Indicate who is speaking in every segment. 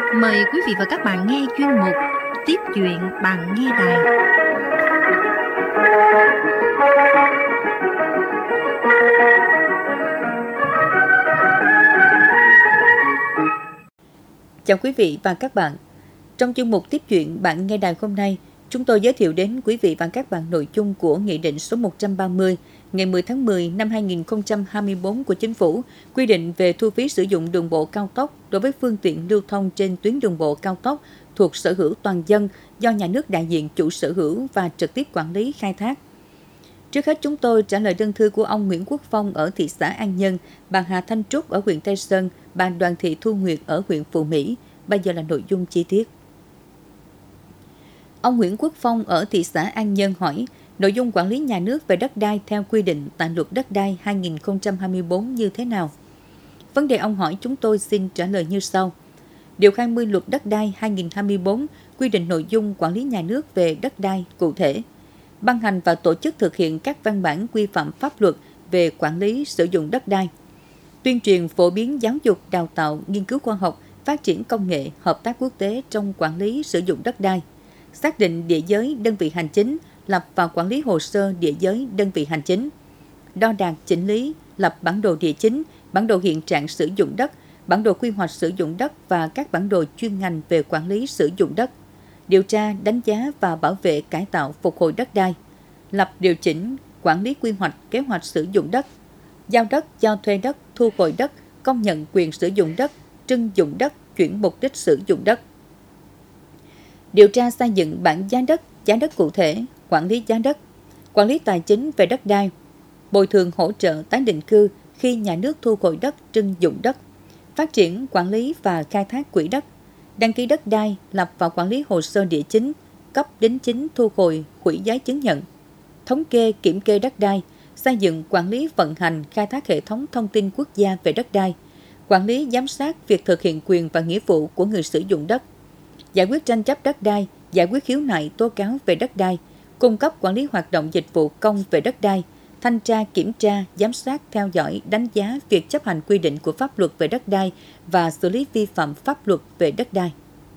Speaker 1: Mời quý vị và các bạn nghe chuyên mục Tiếp chuyện bạn nghe đài.
Speaker 2: Chào quý vị và các bạn. Trong chuyên mục Tiếp chuyện bạn nghe đài hôm nay, chúng tôi giới thiệu đến quý vị và các bạn nội dung của Nghị định số 130 ngày 10 tháng 10 năm 2024 của Chính phủ quy định về thu phí sử dụng đường bộ cao tốc đối với phương tiện lưu thông trên tuyến đường bộ cao tốc thuộc sở hữu toàn dân do nhà nước đại diện chủ sở hữu và trực tiếp quản lý khai thác. Trước hết chúng tôi trả lời đơn thư của ông Nguyễn Quốc Phong ở thị xã An Nhơn, bà Hà Thanh Trúc ở huyện Tây Sơn, bà Đoàn Thị Thu Nguyệt ở huyện Phú Mỹ. Bây giờ là nội dung chi tiết. Ông Nguyễn Quốc Phong ở thị xã An Nhơn hỏi, nội dung quản lý nhà nước về đất đai theo quy định tại Luật Đất đai 2024 như thế nào? Vấn đề ông hỏi chúng tôi xin trả lời như sau. Điều 20 Luật Đất đai 2024 quy định nội dung quản lý nhà nước về đất đai cụ thể, ban hành và tổ chức thực hiện các văn bản quy phạm pháp luật về quản lý sử dụng đất đai, tuyên truyền phổ biến giáo dục, đào tạo, nghiên cứu khoa học, phát triển công nghệ, hợp tác quốc tế trong quản lý sử dụng đất đai, xác định địa giới đơn vị hành chính, lập và quản lý hồ sơ địa giới đơn vị hành chính, đo đạc chỉnh lý, lập bản đồ địa chính, bản đồ hiện trạng sử dụng đất, bản đồ quy hoạch sử dụng đất và các bản đồ chuyên ngành về quản lý sử dụng đất, điều tra, đánh giá và bảo vệ cải tạo phục hồi đất đai, lập điều chỉnh, quản lý quy hoạch, kế hoạch sử dụng đất, giao đất, cho thuê đất, thu hồi đất, công nhận quyền sử dụng đất, trưng dụng đất, chuyển mục đích sử dụng đất. Điều tra xây dựng bảng giá đất cụ thể, quản lý giá đất, quản lý tài chính về đất đai, bồi thường hỗ trợ tái định cư khi nhà nước thu hồi đất, trưng dụng đất, phát triển, quản lý và khai thác quỹ đất, đăng ký đất đai, lập và quản lý hồ sơ địa chính, cấp đính chính thu hồi, hủy giấy chứng nhận, thống kê, kiểm kê đất đai, xây dựng, quản lý, vận hành, khai thác hệ thống thông tin quốc gia về đất đai, quản lý, giám sát việc thực hiện quyền và nghĩa vụ của người sử dụng đất, giải quyết tranh chấp đất đai, giải quyết khiếu nại tố cáo về đất đai, cung cấp quản lý hoạt động dịch vụ công về đất đai, thanh tra, kiểm tra, giám sát, theo dõi, đánh giá việc chấp hành quy định của pháp luật về đất đai và xử lý vi phạm pháp luật về đất đai.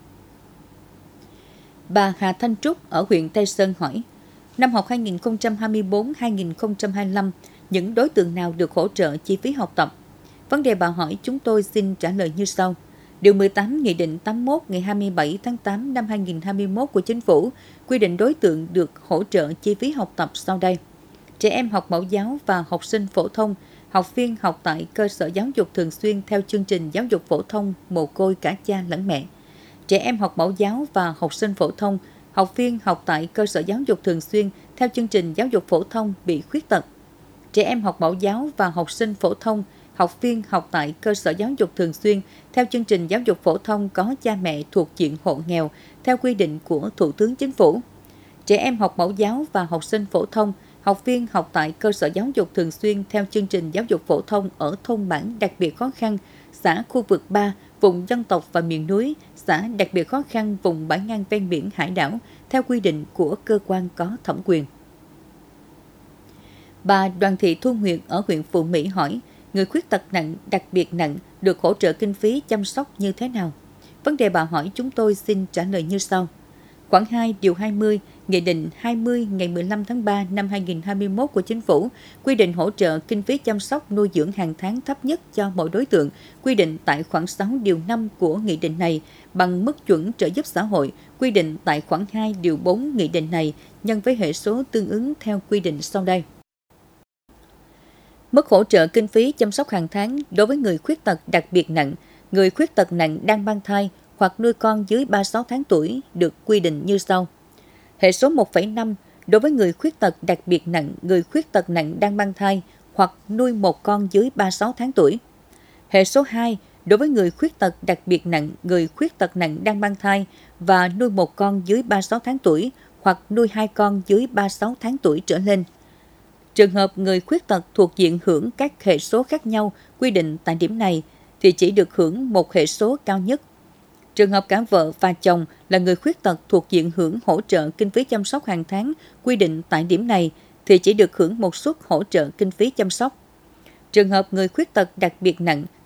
Speaker 2: Bà Hà Thanh Trúc ở huyện Tây Sơn hỏi, năm học 2024-2025, những đối tượng nào được hỗ trợ chi phí học tập? Vấn đề bà hỏi chúng tôi xin trả lời như sau. Điều 18 Nghị định 81 ngày 27 tháng 8 năm 2021 của Chính phủ quy định đối tượng được hỗ trợ chi phí học tập sau đây. Trẻ em học mẫu giáo và học sinh phổ thông, học viên học tại cơ sở giáo dục thường xuyên theo chương trình giáo dục phổ thông mồ côi cả cha lẫn mẹ. Trẻ em học mẫu giáo và học sinh phổ thông, học viên học tại cơ sở giáo dục thường xuyên theo chương trình giáo dục phổ thông bị khuyết tật. Trẻ em học mẫu giáo và học sinh phổ thông, học viên học tại cơ sở giáo dục thường xuyên theo chương trình giáo dục phổ thông có cha mẹ thuộc diện hộ nghèo theo quy định của Thủ tướng Chính phủ. Trẻ em học mẫu giáo và học sinh phổ thông, học viên học tại cơ sở giáo dục thường xuyên theo chương trình giáo dục phổ thông ở thôn bản đặc biệt khó khăn, xã khu vực 3, vùng dân tộc và miền núi, xã đặc biệt khó khăn vùng bãi ngang ven biển hải đảo theo quy định của cơ quan có thẩm quyền. Bà Đoàn Thị Thu Nguyệt ở huyện Phú Mỹ hỏi, người khuyết tật nặng, đặc biệt nặng được hỗ trợ kinh phí chăm sóc như thế nào? Vấn đề bà hỏi chúng tôi xin trả lời như sau. Khoản 2 điều 20 Nghị định 20 ngày 15 tháng 3 năm 2021 của Chính phủ quy định hỗ trợ kinh phí chăm sóc nuôi dưỡng hàng tháng thấp nhất cho mỗi đối tượng, quy định tại khoản 6 điều 5 của nghị định này bằng mức chuẩn trợ giúp xã hội, quy định tại khoản 2 điều 4 nghị định này nhân với hệ số tương ứng theo quy định sau đây. Mức hỗ trợ kinh phí chăm sóc hàng tháng đối với người khuyết tật đặc biệt nặng, người khuyết tật nặng đang mang thai hoặc nuôi con dưới 36 tháng tuổi được quy định như sau. Hệ số 1,5 đối với người khuyết tật đặc biệt nặng, người khuyết tật nặng đang mang thai hoặc nuôi một con dưới 36 tháng tuổi. Hệ số 2 đối với người khuyết tật đặc biệt nặng, người khuyết tật nặng đang mang thai và nuôi một con dưới 36 tháng tuổi hoặc nuôi 2 con dưới 36 tháng tuổi trở lên. Trường hợp người khuyết tật thuộc diện hưởng các hệ số khác nhau quy định tại điểm này thì chỉ được hưởng một hệ số cao nhất. Trường hợp cả vợ và chồng là người khuyết tật thuộc diện hưởng hỗ trợ kinh phí chăm sóc hàng tháng quy định tại điểm này thì chỉ được hưởng một suất hỗ trợ kinh phí chăm sóc. Trường hợp người khuyết tật đặc biệt nặng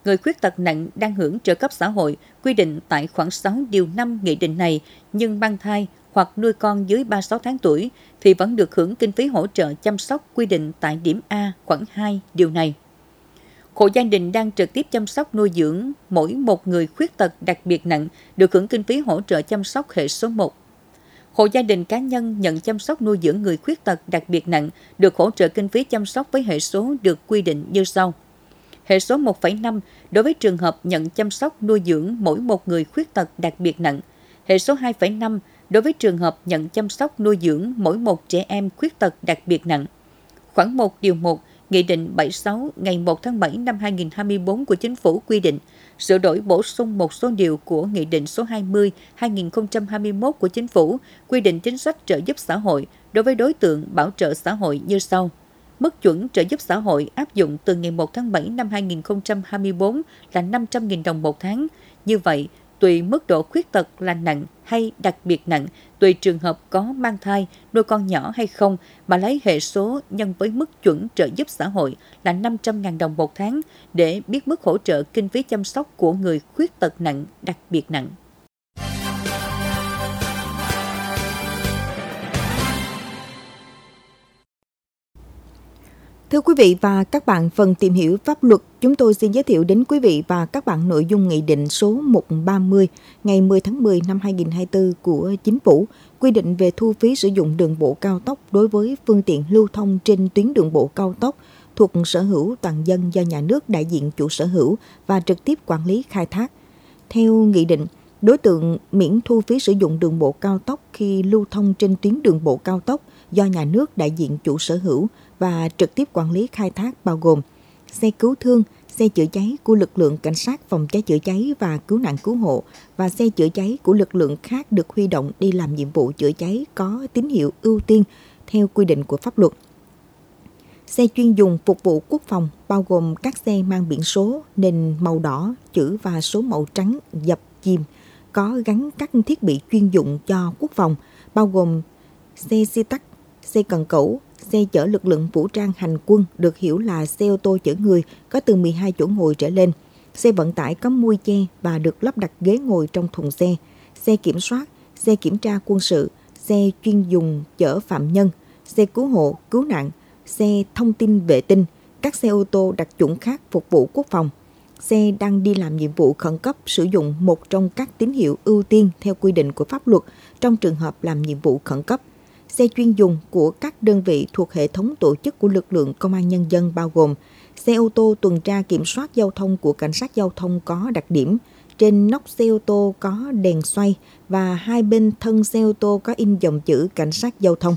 Speaker 2: người khuyết tật nặng đang hưởng trợ cấp xã hội quy định tại khoản 6 điều 5 nghị định này nhưng mang thai hoặc nuôi con dưới 36 tháng tuổi thì vẫn được hưởng kinh phí hỗ trợ chăm sóc quy định tại điểm A khoản 2 điều này. Hộ gia đình đang trực tiếp chăm sóc nuôi dưỡng mỗi một người khuyết tật đặc biệt nặng được hưởng kinh phí hỗ trợ chăm sóc hệ số 1. Hộ gia đình cá nhân nhận chăm sóc nuôi dưỡng người khuyết tật đặc biệt nặng được hỗ trợ kinh phí chăm sóc với hệ số được quy định như sau. Hệ số 1,5 đối với trường hợp nhận chăm sóc nuôi dưỡng mỗi một người khuyết tật đặc biệt nặng. Hệ số 2,5 đối với trường hợp nhận chăm sóc nuôi dưỡng mỗi một trẻ em khuyết tật đặc biệt nặng. Khoản 1 điều 1 Nghị định 76 ngày 1 tháng 7 năm 2024 của Chính phủ quy định sửa đổi bổ sung một số điều của Nghị định số 20/2021 của Chính phủ quy định chính sách trợ giúp xã hội đối với đối tượng bảo trợ xã hội như sau. Mức chuẩn trợ giúp xã hội áp dụng từ ngày 1 tháng 7 năm 2024 là 500.000 đồng một tháng. Như vậy, tùy mức độ khuyết tật là nặng hay đặc biệt nặng, tùy trường hợp có mang thai, nuôi con nhỏ hay không mà lấy hệ số nhân với mức chuẩn trợ giúp xã hội là 500.000 đồng một tháng để biết mức hỗ trợ kinh phí chăm sóc của người khuyết tật nặng, đặc biệt nặng.
Speaker 3: Thưa quý vị và các bạn, phần tìm hiểu pháp luật, chúng tôi xin giới thiệu đến quý vị và các bạn nội dung Nghị định số 130 ngày 10 tháng 10 năm 2024 của Chính phủ quy định về thu phí sử dụng đường bộ cao tốc đối với phương tiện lưu thông trên tuyến đường bộ cao tốc thuộc sở hữu toàn dân do nhà nước đại diện chủ sở hữu và trực tiếp quản lý khai thác. Theo nghị định, đối tượng miễn thu phí sử dụng đường bộ cao tốc khi lưu thông trên tuyến đường bộ cao tốc do nhà nước đại diện chủ sở hữu và trực tiếp quản lý khai thác bao gồm xe cứu thương, xe chữa cháy của lực lượng cảnh sát phòng cháy chữa cháy và cứu nạn cứu hộ và xe chữa cháy của lực lượng khác được huy động đi làm nhiệm vụ chữa cháy có tín hiệu ưu tiên theo quy định của pháp luật. Xe chuyên dùng phục vụ quốc phòng bao gồm các xe mang biển số nền màu đỏ, chữ và số màu trắng dập chìm có gắn các thiết bị chuyên dụng cho quốc phòng bao gồm xe xi tắc, xe cần cẩu, xe chở lực lượng vũ trang hành quân được hiểu là xe ô tô chở người có từ 12 chỗ ngồi trở lên, xe vận tải có mui che và được lắp đặt ghế ngồi trong thùng xe, xe kiểm soát, xe kiểm tra quân sự, xe chuyên dùng chở phạm nhân, xe cứu hộ, cứu nạn, xe thông tin vệ tinh, các xe ô tô đặc chủng khác phục vụ quốc phòng, xe đang đi làm nhiệm vụ khẩn cấp sử dụng một trong các tín hiệu ưu tiên theo quy định của pháp luật trong trường hợp làm nhiệm vụ khẩn cấp. Xe chuyên dùng của các đơn vị thuộc hệ thống tổ chức của lực lượng công an nhân dân bao gồm xe ô tô tuần tra kiểm soát giao thông của cảnh sát giao thông có đặc điểm, trên nóc xe ô tô có đèn xoay và hai bên thân xe ô tô có in dòng chữ cảnh sát giao thông.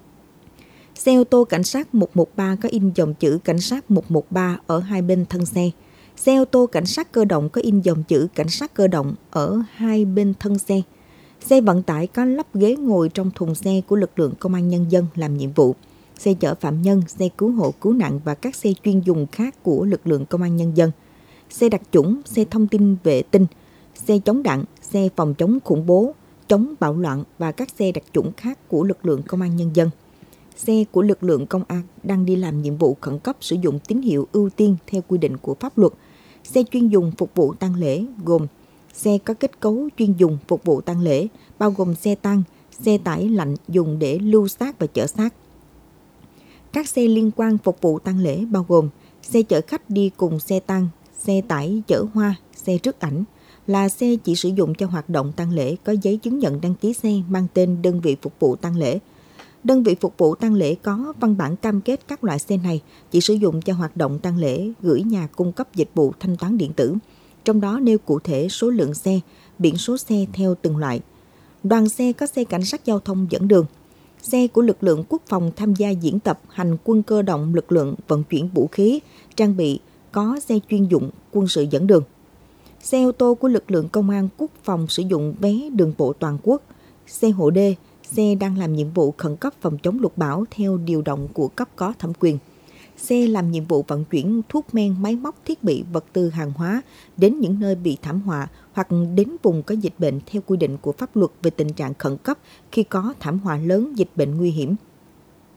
Speaker 3: Xe ô tô cảnh sát 113 có in dòng chữ cảnh sát 113 ở hai bên thân xe. Xe ô tô cảnh sát cơ động có in dòng chữ cảnh sát cơ động ở hai bên thân xe. Xe vận tải có lắp ghế ngồi trong thùng xe của lực lượng công an nhân dân làm nhiệm vụ. Xe chở phạm nhân, xe cứu hộ cứu nạn và các xe chuyên dùng khác của lực lượng công an nhân dân. Xe đặc chủng, xe thông tin vệ tinh, xe chống đạn, xe phòng chống khủng bố, chống bạo loạn và các xe đặc chủng khác của lực lượng công an nhân dân. Xe của lực lượng công an đang đi làm nhiệm vụ khẩn cấp sử dụng tín hiệu ưu tiên theo quy định của pháp luật. Xe chuyên dùng phục vụ tang lễ gồm xe có kết cấu chuyên dùng phục vụ tang lễ bao gồm xe tang, xe tải lạnh dùng để lưu xác và chở xác. Các xe liên quan phục vụ tang lễ bao gồm xe chở khách đi cùng xe tang, xe tải chở hoa, xe rước ảnh là xe chỉ sử dụng cho hoạt động tang lễ có giấy chứng nhận đăng ký xe mang tên đơn vị phục vụ tang lễ. Đơn vị phục vụ tang lễ có văn bản cam kết các loại xe này chỉ sử dụng cho hoạt động tang lễ gửi nhà cung cấp dịch vụ thanh toán điện tử, trong đó nêu cụ thể số lượng xe, biển số xe theo từng loại. Đoàn xe có xe cảnh sát giao thông dẫn đường, xe của lực lượng quốc phòng tham gia diễn tập hành quân cơ động lực lượng vận chuyển vũ khí, trang bị có xe chuyên dụng quân sự dẫn đường. Xe ô tô của lực lượng công an quốc phòng sử dụng vé đường bộ toàn quốc, xe hộ đê, xe đang làm nhiệm vụ khẩn cấp phòng chống lụt bão theo điều động của cấp có thẩm quyền. Xe làm nhiệm vụ vận chuyển thuốc men, máy móc, thiết bị, vật tư, hàng hóa đến những nơi bị thảm họa hoặc đến vùng có dịch bệnh theo quy định của pháp luật về tình trạng khẩn cấp khi có thảm họa lớn, dịch bệnh nguy hiểm.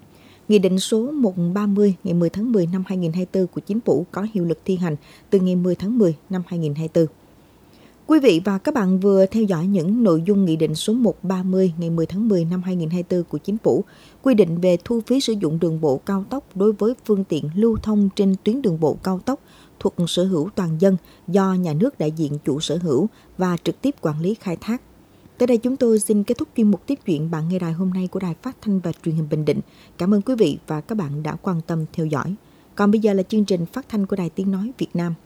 Speaker 3: Nghị định số 130 ngày 10 tháng 10 năm 2024 của Chính phủ có hiệu lực thi hành từ ngày 10 tháng 10 năm 2024. Quý vị và các bạn vừa theo dõi những nội dung Nghị định số 130 ngày 10 tháng 10 năm 2024 của Chính phủ quy định về thu phí sử dụng đường bộ cao tốc đối với phương tiện lưu thông trên tuyến đường bộ cao tốc thuộc sở hữu toàn dân do nhà nước đại diện chủ sở hữu và trực tiếp quản lý khai thác. Tới đây chúng tôi xin kết thúc chuyên mục tiếp chuyện bạn nghe đài hôm nay của Đài Phát thanh và Truyền hình Bình Định. Cảm ơn quý vị và các bạn đã quan tâm theo dõi. Còn bây giờ là chương trình phát thanh của Đài Tiếng nói Việt Nam.